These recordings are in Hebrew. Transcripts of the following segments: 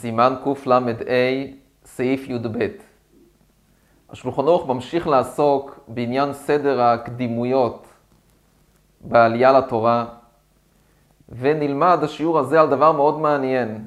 סימן קל"ה, סעיף י"ב. השולחן ערוך ממשיך לעסוק בעניין סדר הקדימויות בעלייה לתורה, ונלמד השיעור הזה על דבר מאוד מעניין.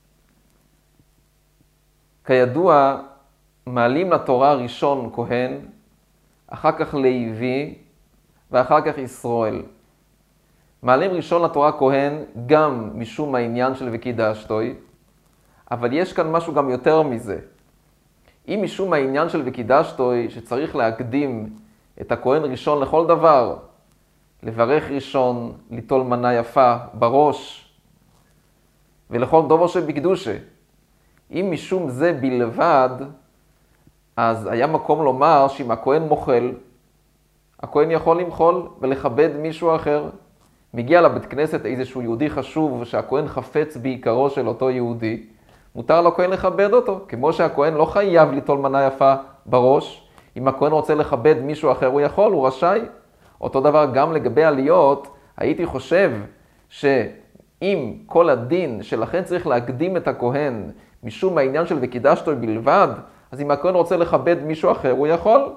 כידוע, מעלים לתורה ראשון כהן, אחר כך לוי, ואחר כך ישראל. מעלים ראשון לתורה כהן גם משום העניין של וקידשתוי, אבל יש כאן משהו גם יותר מזה. אם משום העניין של וקידשתוי שצריך להקדים את הכהן ראשון לכל דבר, לברך ראשון, ליטול מנה יפה בראש, ולכל דבר שבקדושה, אם משום זה בלבד, אז היה מקום לומר שאם הכהן מוחל, הכהן יכול למחול ולכבד מישהו אחר. מגיע לבית כנסת איזשהו יהודי חשוב שהכהן חפץ בעיקרו של אותו יהודי, מותר לכהן לכבד אותו, כמו שהכהן לא חייב ליטול מנה יפה בראש. אם הכהן רוצה לכבד מישהו אחר הוא יכול, הוא רשאי. אותו דבר גם לגבי עליות, הייתי חושב שאם כל הדין שלכן צריך להקדים את הכהן משום העניין של וקידשתוי בלבד, אז אם הכהן רוצה לכבד מישהו אחר הוא יכול.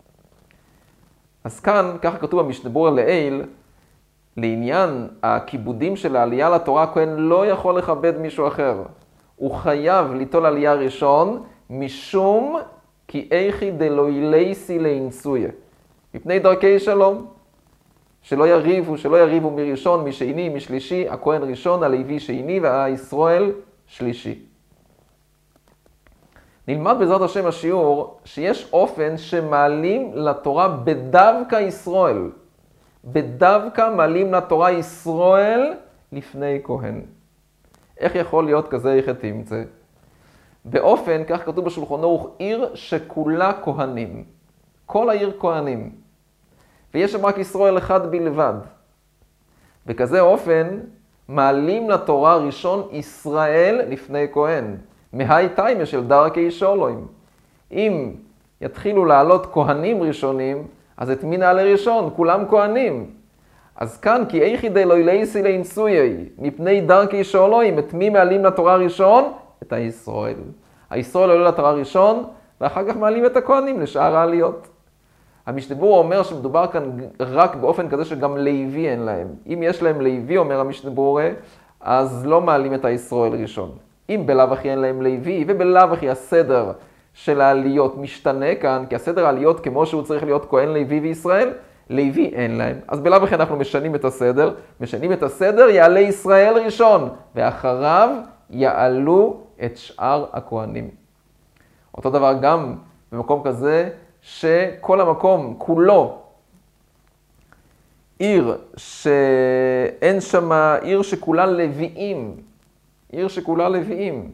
אז כאן, ככה כתוב במשנה ברורה לעיל, לעניין הכיבודים של העלייה לתורה, הכהן לא יכול לכבד מישהו אחר. הוא חייב ליטול עלייה ראשון, משום כי איכי דלא ילייסי לאינסויה. מפני דרכי שלום. שלא יריבו מראשון, משני, משלישי, הכהן ראשון, הלוי שני והישראל שלישי. נלמד בעזרת השם השיעור שיש אופן שמעלים לתורה בדווקא ישראל. בדווקא מעלים לתורה ישראל לפני כהן. איך יכול להיות כזה איך תמצא? באופן, כך כתוב בשולחן ערוך, עיר שכולה כהנים. כל העיר כהנים. ויש שם רק ישראל אחד בלבד. בכזה אופן, מעלים לתורה ראשון ישראל לפני כהן. מהי תיימה של דרכי שלום. אם יתחילו לעלות כהנים ראשונים, אז את מי נעלה ראשון? כולם כהנים. אז כאן, כי איכי דלא ילייסי לאינסויי, מפני דרכי שלום, את מי מעלים לתורה ראשון? את הישראל. הישראל עולה לתורה ראשון, ואחר כך מעלים את הכהנים לשאר העליות. המשנה ברורה אומר שמדובר כאן רק באופן כזה שגם לוי אין להם. אם יש להם לוי, אומר המשנה ברורה, אז לא מעלים את הישראל ראשון. אם בלאו הכי אין להם לוי, ובלאו הכי הסדר של העליות משתנה כאן, כי הסדר העליות כמו שהוא צריך להיות כהן, לוי וישראל, לוי אין להם. אז בלאו הכי אנחנו משנים את הסדר, יעלה ישראל ראשון, ואחריו יעלו את שאר הכהנים. אותו דבר גם במקום כזה, שכל המקום כולו עיר שאין שם, עיר שכולה לוויים.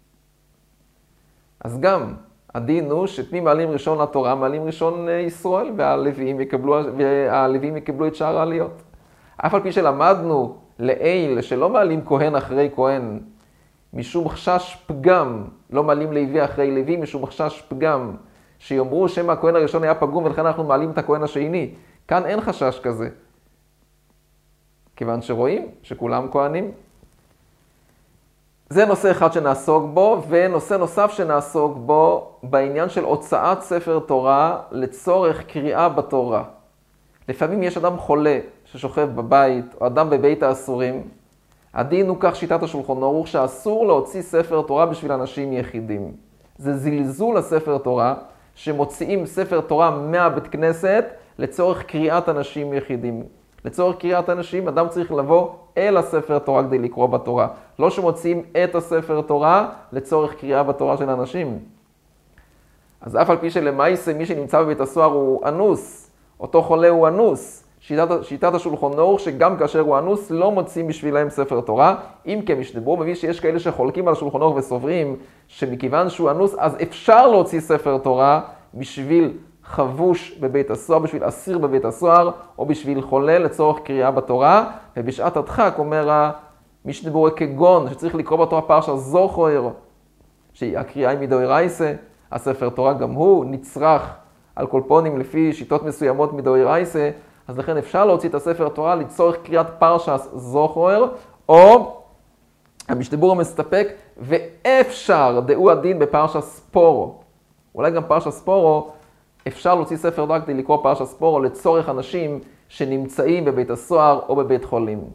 אז גם הדין הוא שאת מי מעלים ראשון לתורה, מעלים ראשון ישראל, והלוויים יקבלו את שאר העליות. אף על פי שלמדנו לעיל שלא מעלים כהן אחרי כהן, משום חשש פגם, לא מעלים לוי אחרי לוי, משום חשש פגם, שיאמרו שם הכהן הראשון היה פגום ולכן אנחנו מעלים את הכהן השני. כאן אין חשש כזה. כיוון שרואים שכולם כהנים. זה נושא אחד שנעסוק בו, ונושא נוסף שנעסוק בו בעניין של הוצאת ספר תורה לצורך קריאה בתורה. לפעמים יש אדם חולה ששוכב בבית, או אדם בבית האסורים. הדין הוא כך שיטת השולחן ערוך שאסור להוציא ספר תורה בשביל אנשים יחידים. זה זלזול הספר תורה, שמוציאים ספר תורה מהבית כנסת לצורך קריאת אנשים יחידים. לצורך קריאת אנשים, אדם צריך לבוא אל הספר תורה כדי לקרוא בתורה. לא שמוציאים את הספר תורה לצורך קריאה בתורה של אנשים. אז אף על פי שלמעשה מי שנמצא בבית הסוהר הוא אנוס, אותו חולה הוא אנוס. שיטת השולחן ערוך שגם כאשר הוא אנוס לא מוצאים בשבילם ספר תורה. אם כמשנה ברורה מביא שיש כאלה שחולקים על השולחן ערוך וסוברים שמכיוון שהוא אנוס אז אפשר להוציא ספר תורה בשביל חבוש בבית הסוהר, בשביל אסיר בבית הסוהר, או בשביל חולה לצורך קריאה בתורה. ובשעת הדחק אומר המשנה ברורה כגון שצריך לקרוא בתורה פרשה זוכר, שהקריאה היא מדאורייתא, הספר תורה גם הוא נצרך על כל פונים לפי שיטות מסוימות מדאורייתא, אז לכן אפשר להוציא את הספר תורה לצורך קריאת פרשת זוכר, או המשנה ברורה מסתפק ואפשר, דעו הדין בפרשת ספורו. אולי גם פרשת ספורו, אפשר להוציא ספר תורה כדי לקרוא פרשת ספורו לצורך אנשים שנמצאים בבית הסוהר או בבית חולים.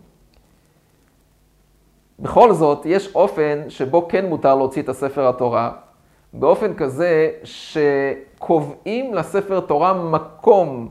בכל זאת, יש אופן שבו כן מותר להוציא את הספר התורה, באופן כזה שקובעים לספר תורה מקום,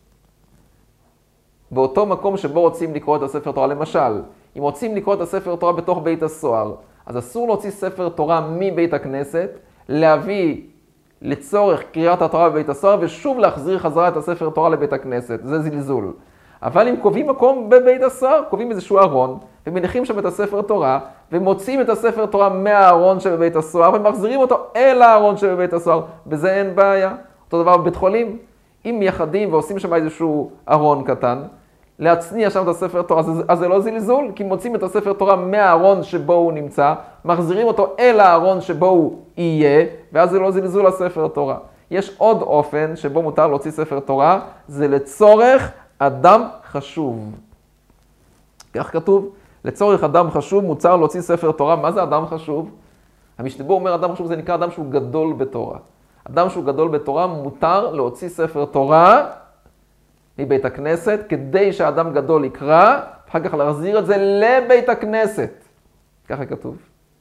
באותו מקום שבו רוצים לקרוא את הספר תורה. למשל, אם רוצים לקרוא את הספר תורה בתוך בית הסוהר, אז אסור להוציא ספר תורה מבית הכנסת, להביא לצורך קריאת התורה בבית הסוהר, ושוב להחזיר חזרה את הספר תורה לבית הכנסת. זה זלזול. אבל אם קובעים מקום בבית הסוהר, קובעים איזשהו ארון, ומניחים שם את הספר תורה, ומוצאים את הספר תורה מהארון שבבית הסוהר, ומחזירים אותו אל הארון שבבית הסוהר. בזה אין בעיה. אותו דבר בבית חולים. אם מייחדים ועושים שם איזשהו ארון קטן, להצניע שם את הספר תורה, אז זה לא זלזול, כי מוצאים את הספר תורה מהארון שבו הוא נמצא, מחזירים אותו אל הארון שבו הוא יהיה, ואז זה לא זלזול הספר תורה. יש עוד אופן שבו מותר להוציא ספר תורה, זה לצורך אדם חשוב. כך כתוב, לצורך אדם חשוב מותר להוציא ספר תורה. מה זה אדם חשוב? המשנה ברורה אומר אדם חשוב, זה נקרא אדם שהוא גדול בתורה. אדם שהוא גדול בתורה מותר להוציא ספר תורה מבית הכנסת, כדי שהאדם גדול יקרא, אחר כך להחזיר את זה לבית הכנסת. ככה כתוב.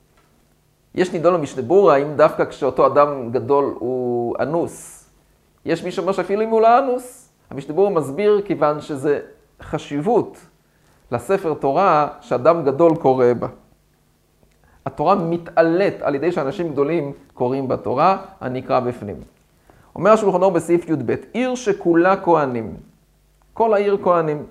יש נידון במשנה ברורה, האם דווקא כשאותו אדם גדול הוא אנוס. יש מי שאומר שאפילו אם הוא לא אנוס. המשנה ברורה מסביר כיוון שזה חשיבות לספר תורה שאדם גדול קורא בה. התורה מתעלת על ידי שאנשים גדולים קוראים בתורה, אני אקרא בפנים. אומר השולחן אור בסעיף י"ב, עיר שכולה כהנים. כל העיר כהנים.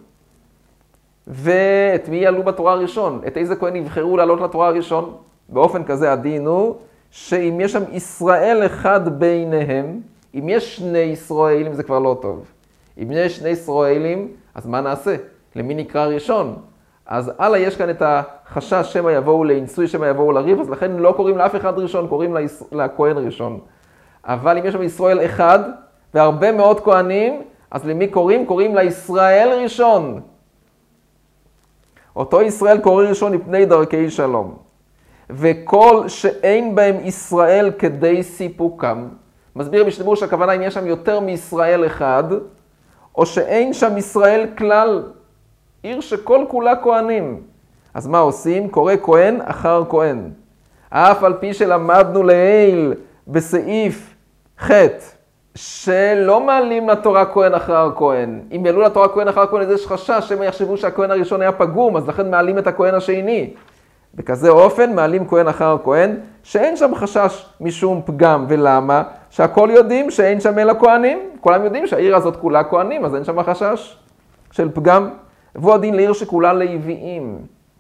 ואת מי יעלו בתורה הראשון? את איזה כהן יבחרו לעלות לתורה הראשון? באופן כזה הדין הוא שאם יש שם ישראל אחד ביניהם, אם יש שני ישראלים זה כבר לא טוב. אם יש שני ישראלים, אז מה נעשה? למי נקרא ראשון? אז הלאה יש כאן את החשש שמא יבואו לאינסוי, שמא יבואו לריב, אז לכן לא קוראים לאף אחד ראשון, קוראים לכהן ראשון. אבל אם יש שם ישראל אחד והרבה מאוד כהנים, אז למי קוראים? קוראים לישראל ראשון. אותו ישראל קורא ראשון מפני דרכי שלום. וכל שאין בהם ישראל כדי סיפוקם. מסביר המשנה ברורה שהכוונה אם יש שם יותר מישראל אחד, או שאין שם ישראל כלל. עיר שכל כולה כהנים. אז מה עושים? קורא כהן אחר כהן. אף על פי שלמדנו לעיל בסעיף ח' שלא מעלים לתורה כהן אחר כהן. אם יעלו לתורה כהן אחר כהן, יש חשש שהם יחשבו שהכהן הראשון היה פגום, אז לכן מעלים את הכהן השני. בכזה אופן מעלים כהן אחר כהן, שאין שם חשש משום פגם. ולמה? שהכל יודעים שאין שם אלא כהנים. כולם יודעים שהעיר הזאת כולה כהנים, אז אין שם חשש של פגם. והוא הדין לעיר שכולה לוויים.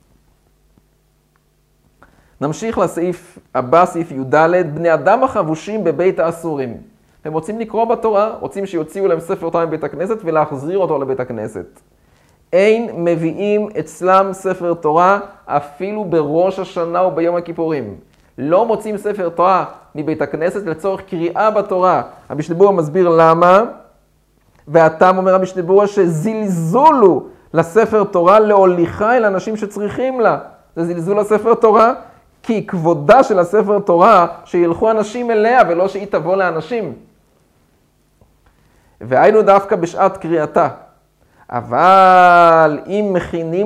נמשיך לסעיף הבא, סעיף י"ד, בני אדם החבושים בבית האסורים. הם רוצים לקרוא בתורה, רוצים שיוציאו להם ספר תורה מבית הכנסת ולהחזיר אותו לבית הכנסת. אין מביאים אצלם ספר תורה אפילו בראש השנה וביום הכיפורים. לא מוצאים ספר תורה מבית הכנסת לצורך קריאה בתורה. המשנה ברורה מסביר למה, והטעם אומר המשנה ברורה שזלזולו לספר תורה להוליכה אל אנשים שצריכים לה. זה זלזול לספר תורה, כי כבודה של הספר תורה שילכו אנשים אליה ולא שהיא תבוא לאנשים. והיינו דווקא בשעת קריאתה. אבל אם מכינים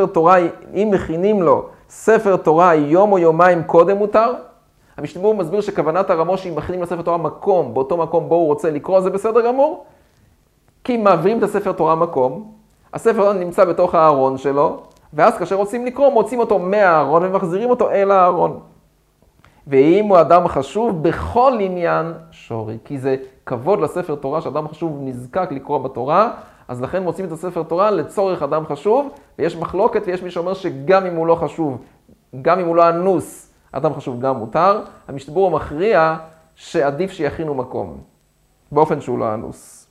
לו ספר תורה יום או יומיים קודם מותר, המשנה ברורה מסביר שכוונת הרמו"ש שאם מכינים לספר תורה מקום, באותו מקום בו הוא רוצה לקרוא, זה בסדר גמור. כי מעבירים את הספר תורה מקום, הספר תורה נמצא בתוך הארון שלו, ואז כאשר רוצים לקרוא, מוצאים אותו מהארון ומחזירים אותו אל הארון. ואם הוא אדם חשוב, בכל עניין שורי, כי זה כבוד לספר תורה שאדם חשוב נזקק לקרוא בתורה, אז לכן מוצאים את הספר תורה לצורך אדם חשוב, ויש מחלוקת ויש מי שאומר שגם אם הוא לא חשוב, גם אם הוא לא אנוס, אדם חשוב גם מותר. המשנה ברורה מכריע שעדיף שיכינו מקום, באופן שהוא לא אנוס.